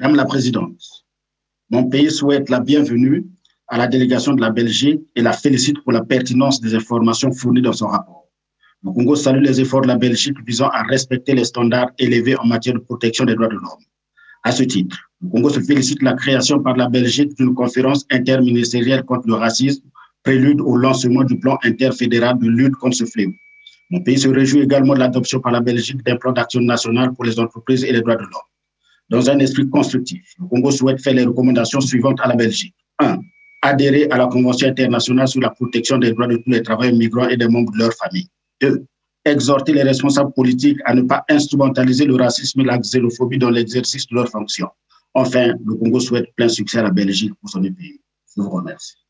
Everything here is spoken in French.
Madame la Présidente, mon pays souhaite la bienvenue à la délégation de la Belgique et la félicite pour la pertinence des informations fournies dans son rapport. Le Congo salue les efforts de la Belgique visant à respecter les standards élevés en matière de protection des droits de l'homme. À ce titre, le Congo se félicite de la création par la Belgique d'une conférence interministérielle contre le racisme, prélude au lancement du plan interfédéral de lutte contre ce fléau. Mon pays se réjouit également de l'adoption par la Belgique d'un plan d'action national pour les entreprises et les droits de l'homme. Dans un esprit constructif, le Congo souhaite faire les recommandations suivantes à la Belgique. 1. Adhérer à la Convention internationale sur la protection des droits de tous les travailleurs migrants et des membres de leur famille. 2. Exhorter les responsables politiques à ne pas instrumentaliser le racisme et la xénophobie dans l'exercice de leurs fonctions. Enfin, le Congo souhaite plein succès à la Belgique pour son pays. Je vous remercie.